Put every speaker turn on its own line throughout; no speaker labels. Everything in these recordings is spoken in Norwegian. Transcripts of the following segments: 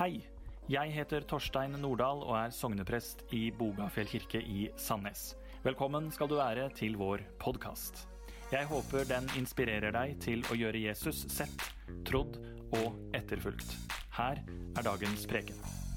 Hei, jeg heter Torstein Nordahl og er sogneprest i Bogafjell kirke i Sandnes. Velkommen skal du være til vår podcast. Jeg håper den inspirerer deg til å gjøre Jesus sett, trodd og etterfulgt. Her er dagens preken.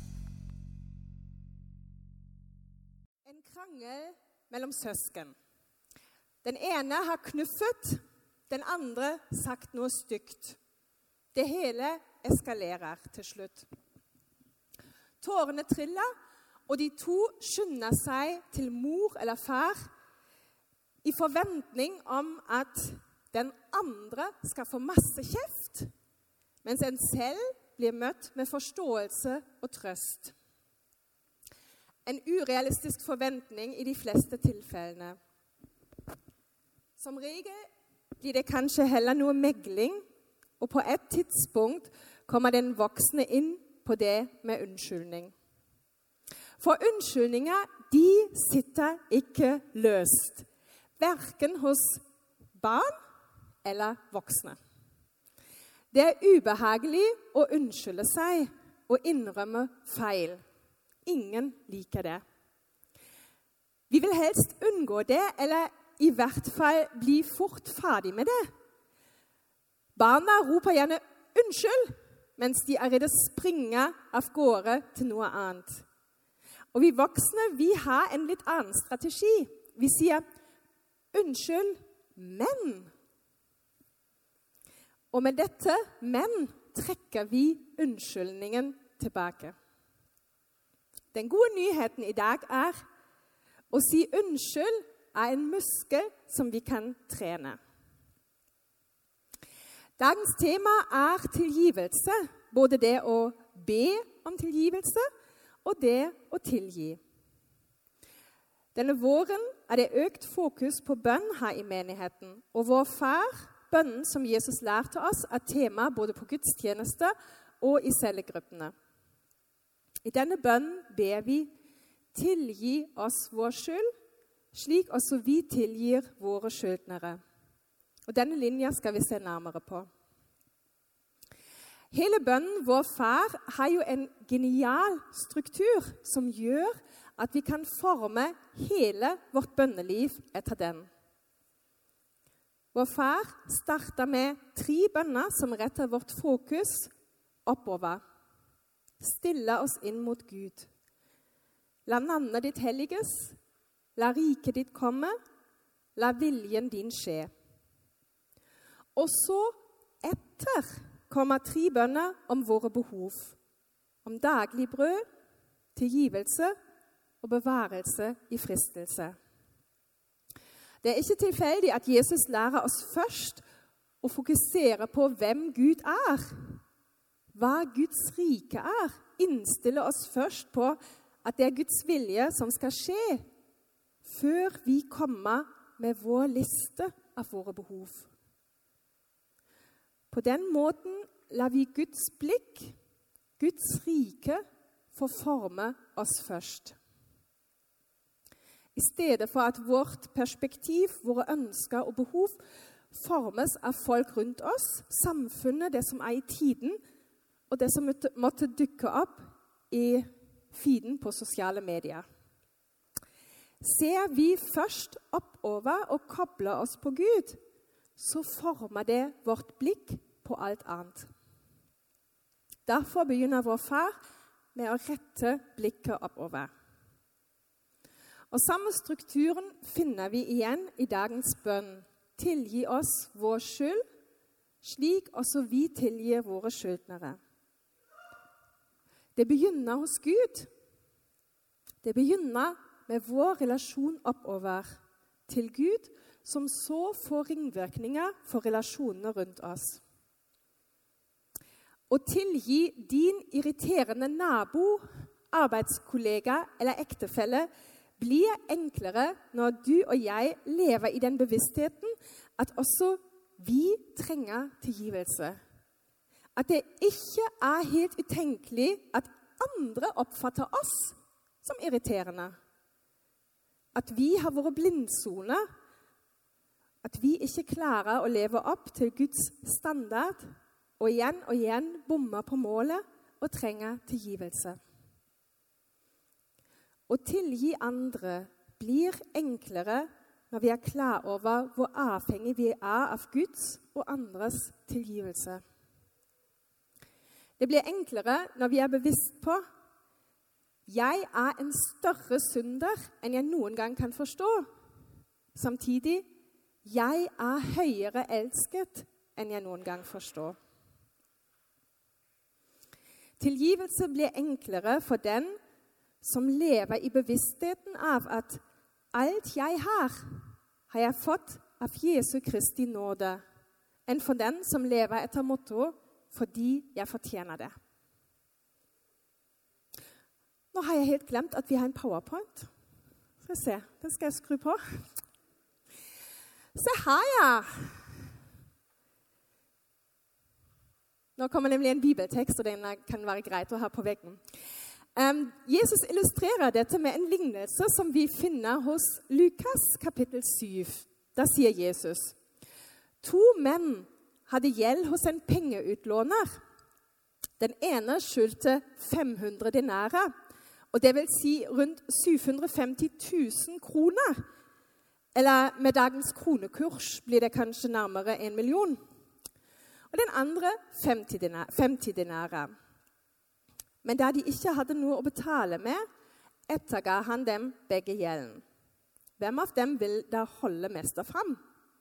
En krangel mellom søsken. Den ene har knuffet, den andre sagt noe stygt. Det hele eskalerer til slutt. Tårene triller, og de to skynder seg til mor eller far i forventning om at den andre skal få masse kjeft, mens en selv blir møtt med forståelse og trøst. En urealistisk forventning i de fleste tilfellene. Som regel blir det kanskje heller noe megling, og på et tidspunkt kommer den voksne inn på det med unnskyldning. For unnskyldninger, de sitter ikke løst, hverken hos barn eller voksne. Det er ubehagelig å unnskylde seg og innrømme feil. Ingen liker det. Vi vil helst unngå det, eller i hvert fall bli fort ferdig med det. Barna roper gjerne unnskyld, mens de er redde springe av gårde til noe annet. Og vi voksne, vi har en litt annen strategi. Vi sier unnskyld, men. Og med dette men trekker vi unnskyldningen tilbake. Den gode nyheten i dag er å si unnskyld er en muskel som vi kan trene. Dagens tema er tilgivelse, både det å be om tilgivelse og det å tilgi. Denne våren er det økt fokus på bønn her i menigheten, og vår far, bønnen som Jesus lærte oss, er tema både på gudstjeneste og i cellegruppene. I denne bønnen ber vi tilgi oss vår skyld, slik også vi tilgir våre skyldnere. Og denne linja skal vi se nærmere på. Hele bønnen Vår Far har jo en genial struktur som gjør at vi kan forme hele vårt bønneliv etter den. Vår Far starter med 3 bønner som retter vårt fokus oppover. Stille oss inn mot Gud. La navnet ditt helliges, la riket ditt komme, la viljen din skje. Og så etter kommer 3 bønner om våre behov. Om daglig brød, tilgivelse og bevarelse i fristelse. Det er ikke tilfeldig at Jesus lærer oss først å fokusere på hvem Gud er. Hva Guds rike er. Innstille oss først på at det er Guds vilje som skal skje, før vi kommer med vår liste av våre behov. På den måten lar vi Guds blikk, Guds rike, få forme oss først. I stedet for at vårt perspektiv, våre ønsker og behov formes av folk rundt oss, samfunnet, det som er i tiden, og det som måtte dukke opp i feeden på sosiale medier. Ser vi først oppover og kobler oss på Gud, så former det vårt blikk på alt annet. Derfor begynner vår far med å rette blikket oppover. Og samme strukturen finner vi igjen i dagens bønn. Tilgi oss vår skyld, slik også vi tilgir våre skyldnere. Det begynner hos Gud. Det begynner med vår relasjon oppover til Gud, som så får ringvirkninger for relasjonene rundt oss. Å tilgi din irriterende nabo, arbeidskollega eller ektefelle blir enklere når du og jeg lever i den bevisstheten at også vi trenger tilgivelse. At det ikke er helt utenkelig at andre oppfatter oss som irriterende. At vi har våre blindsoner, at vi ikke klarer å leve opp til Guds standard, og igjen bommer på målet og trenger tilgivelse. Å tilgi andre blir enklere når vi er klar over hvor avhengig vi er av Guds og andres tilgivelse. Det blir enklere når vi er bevisst på jeg er en større synder enn jeg noen gang kan forstå. Samtidig, jeg er høyere elsket enn jeg noen gang forstår. Tilgivelse blir enklere for den som lever i bevisstheten av at alt jeg har jeg fått av Jesu Kristi nåde, enn for den som lever etter motto fordi jeg fortjener det. Nå har jeg helt glemt at vi har en PowerPoint. Skal vi se, den skal jeg skru på. Se her, ja! Nå kommer nemlig en bibeltekst, og den kan være greit å ha på veggen. Jesus illustrerer dette med en lignelse som vi finner hos Lukas kapittel 7. Da sier Jesus, 2 menn hadde gjeld hos en pengeutlåner. Den ene skyldte 500 denarer, og det vil si rundt 750 000 kroner. Eller med dagens kronekurs blir det kanskje nærmere 1 million. Og den andre 50 denarer. Men da de ikke hadde noe å betale med, etterga han dem begge gjelden. Hvem av dem vil da holde mest fram?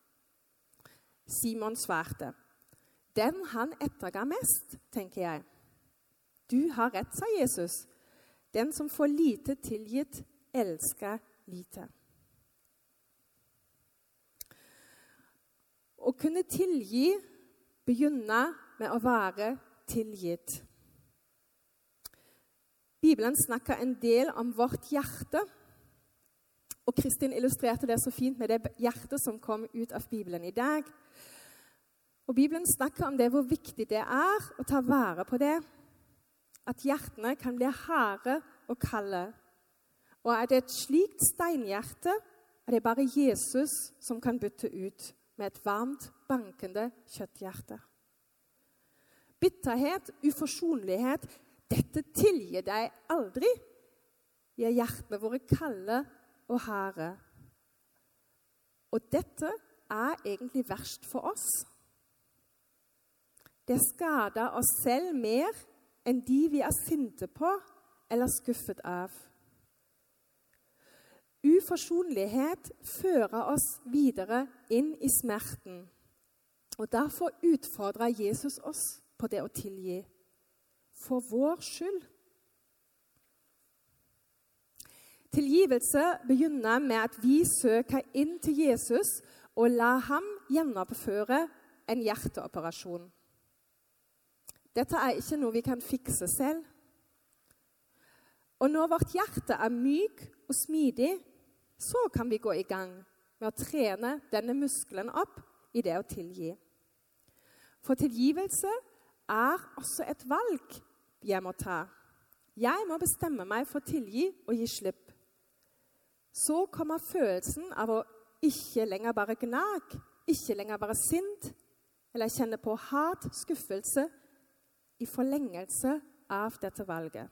Simon svarte, den han etterga mest, tenker jeg. Du har rett, sa Jesus. Den som får lite tilgitt, elsker lite. Å kunne tilgi begynner med å være tilgitt. Bibelen snakker en del om vårt hjerte, og Kristin illustrerte det så fint med det hjertet som kom ut av Bibelen i dag. Og Bibelen snakker om det, hvor viktig det er å ta vare på det. At hjertene kan bli harde og kalde. Og er det et slikt steinhjerte, er det bare Jesus som kan bytte ut med et varmt, bankende kjøtthjerte. Bitterhet, uforsonlighet, dette tilgir deg aldri, gjør hjertene våre kalde og harde. Og dette er egentlig verst for oss. Det skader oss selv mer enn de vi er sinte på eller skuffet av. Uforsonlighet fører oss videre inn i smerten. Og derfor utfordrer Jesus oss på det å tilgi. For vår skyld. Tilgivelse begynner med at vi søker inn til Jesus og lar ham gjennomføre en hjerteoperasjon. Dette er ikke noe vi kan fikse selv. Og når vårt hjerte er myk og smidig, så kan vi gå i gang med å trene denne muskelen opp i det å tilgi. For tilgivelse er også et valg jeg må ta. Jeg må bestemme meg for å tilgi og gi slipp. Så kommer følelsen av å ikke lenger bare gnag, ikke lenger bare sint, eller kjenne på hat, skuffelse, i forlengelse av dette valget.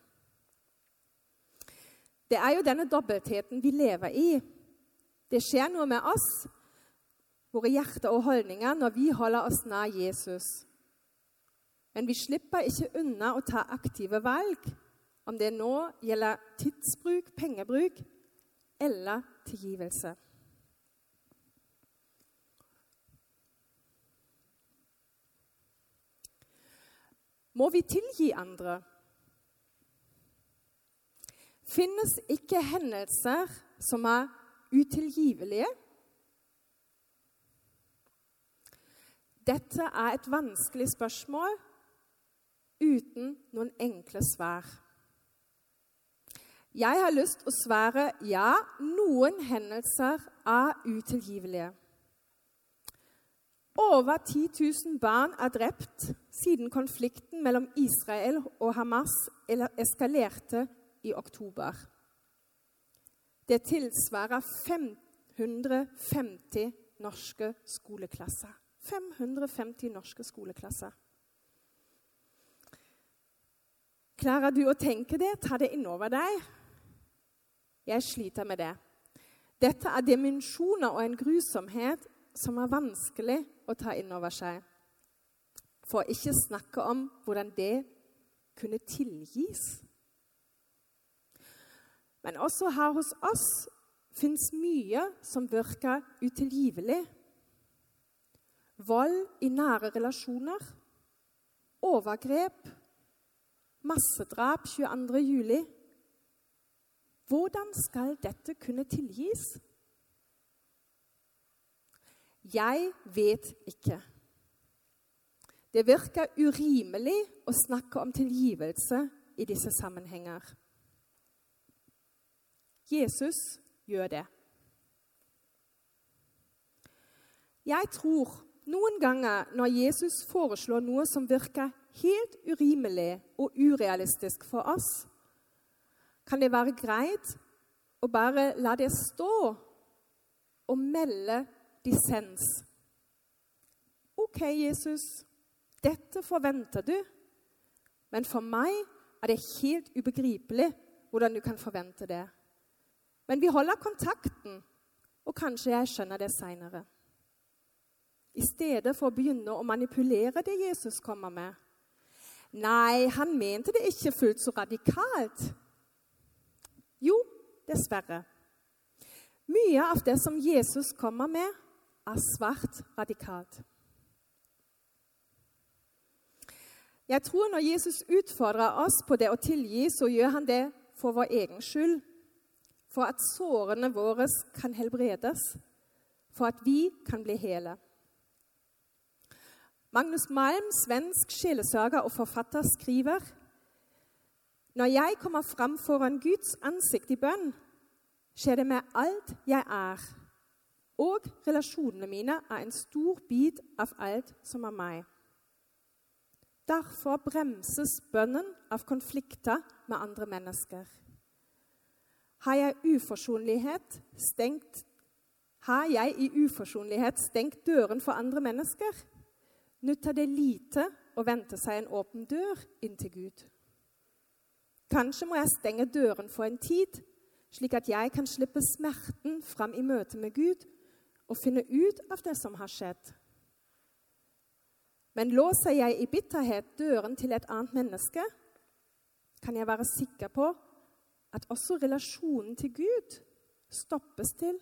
Det er jo denne dobbeltheten vi lever i. Det skjer noe med oss, våre hjerter og holdninger, når vi holder oss nær Jesus. Men vi slipper ikke unna å ta aktive valg, om det nå gjelder tidsbruk, pengebruk eller tilgivelse. Må vi tilgi andre? Finnes ikke hendelser som er utilgivelige? Dette er et vanskelig spørsmål uten noen enkle svar. Jeg har lyst til å svare ja, noen hendelser er utilgivelige. Over 10 000 barn er drept siden konflikten mellom Israel og Hamas eskalerte i oktober. Det tilsvarer 550 norske skoleklasser. 550 norske skoleklasser. Klarer du å tenke det? Ta det innover deg. Jeg sliter med det. Dette er dimensjoner og en grusomhet som er vanskelig å ta innover seg. For å ikke snakke om hvordan det kunne tilgis. Men også her hos oss finnes mye som virker utilgivelig. Vold i nære relasjoner, overgrep, massedrap 22. juli. Hvordan skal dette kunne tilgis? Jeg vet ikke. Det virker urimelig å snakke om tilgivelse i disse sammenhenger. Jesus gjør det. Jeg tror noen ganger når Jesus foreslår noe som virker helt urimelig og urealistisk for oss, kan det være greit å bare la det stå og melde dissens. Ok, Jesus, dette forventer du, men for meg er det helt ubegripelig hvordan du kan forvente det. Men vi holder kontakten, og kanskje jeg skjønner det senere. I stedet for å begynne å manipulere det Jesus kommer med. Nei, han mente det ikke fullt så radikalt. Jo, dessverre. Mye av det som Jesus kommer med, er svært radikalt. Jeg tror når Jesus utfordrer oss på det å tilgi, så gjør han det for vår egen skyld. For at sårene våre kan helbredes. For at vi kan bli hele. Magnus Malm, svensk sjelesager og forfatter, skriver: Når jeg kommer fram foran Guds ansikt i bønn, skjer det med alt jeg er. Og relasjonene mine er en stor bit av alt som er meg. Derfor bremses bønnen av konflikter med andre mennesker. Har jeg i uforsonlighet stengt døren for andre mennesker? Nytter det lite å vente seg en åpen dør inn til Gud. Kanskje må jeg stenge døren for en tid, slik at jeg kan slippe smerten fram i møte med Gud og finne ut av det som har skjedd. Men låser jeg i bitterhet døren til et annet menneske, kan jeg være sikker på at også relasjonen til Gud stoppes til.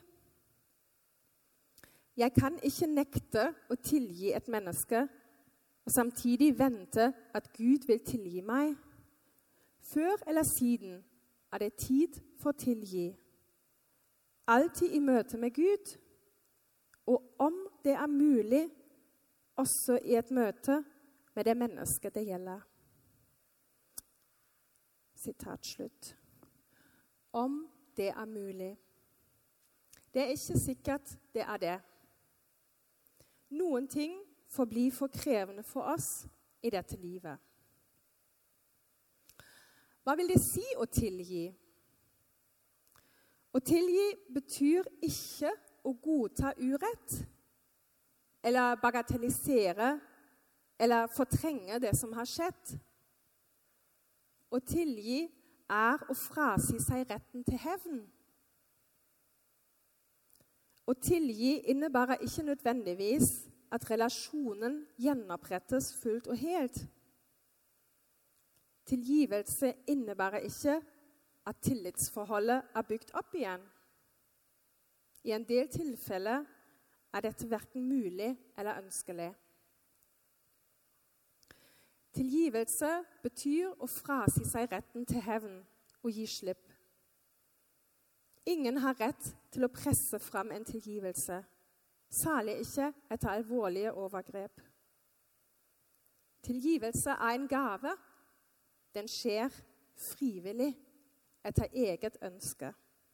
Jeg kan ikke nekte å tilgi et menneske, og samtidig vente at Gud vil tilgi meg. Før eller siden er det tid for å tilgi. Alltid i møte med Gud, og om det er mulig, også i et møte med det mennesket det gjelder. Sitat slutt. Om det er mulig. Det er ikke sikkert det er det. Noen ting får bli for krevende for oss i dette livet. Hva vil det si å tilgi? Å tilgi betyr ikke å godta urett, eller bagatellisere, eller fortrenge det som har skjedd. Å tilgi er å frasi seg retten til hevn. Å tilgi innebærer ikke nødvendigvis at relasjonen gjenopprettes fullt og helt. Tilgivelse innebærer ikke at tillitsforholdet er bygd opp igjen. I en del tilfeller er dette hverken mulig eller ønskelig. Tilgivelse betyr å frasi seg retten til hevn og gi slipp. Ingen har rett til å presse fram en tilgivelse, særlig ikke etter alvorlige overgrep. Tilgivelse er en gave. Den skjer frivillig, etter eget ønske.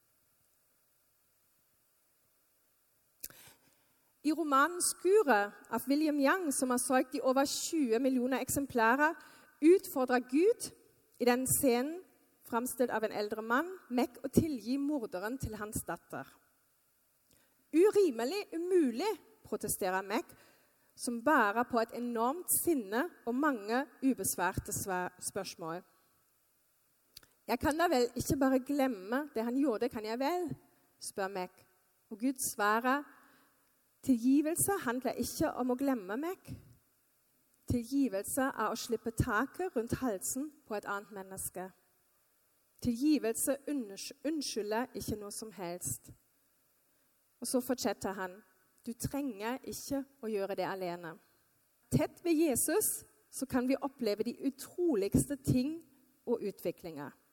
I romanen «Skuret» av William Young, som har solgt i over 20 millioner eksemplarer, utfordrer Gud i den scenen fremstilt av en eldre mann, Mac å tilgi morderen til hans datter. Urimelig, umulig, protesterer Mac, som bærer på et enormt sinne og mange ubesvarte spørsmål. Jeg kan da vel ikke bare glemme det han gjorde, kan jeg vel? Spør meg. Og Gud svarer, tilgivelse handler ikke om å glemme meg. Tilgivelse er å slippe taket rundt halsen på et annet menneske. Tilgivelse unnskylder ikke noe som helst. Og så fortsetter han, du trenger ikke å gjøre det alene. Tett ved Jesus så kan vi oppleve de utroligste ting og utviklinger.